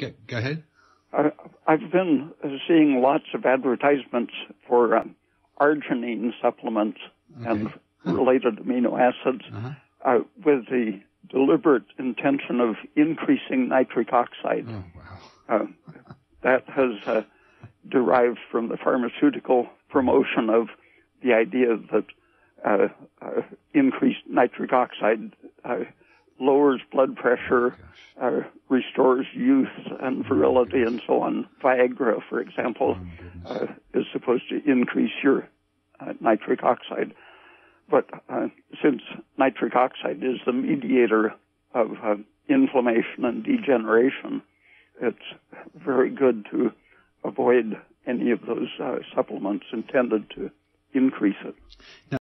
Go ahead. I've been seeing lots of advertisements for arginine supplements and related amino acids with the deliberate intention of increasing nitric oxide. Oh, wow. That has derived from the pharmaceutical promotion of the idea that increased nitric oxide lowers blood pressure, restores youth and virility and so on. Viagra, for example, is supposed to increase your nitric oxide. But since nitric oxide is the mediator of inflammation and degeneration, it's very good to avoid any of those supplements intended to increase it. Now,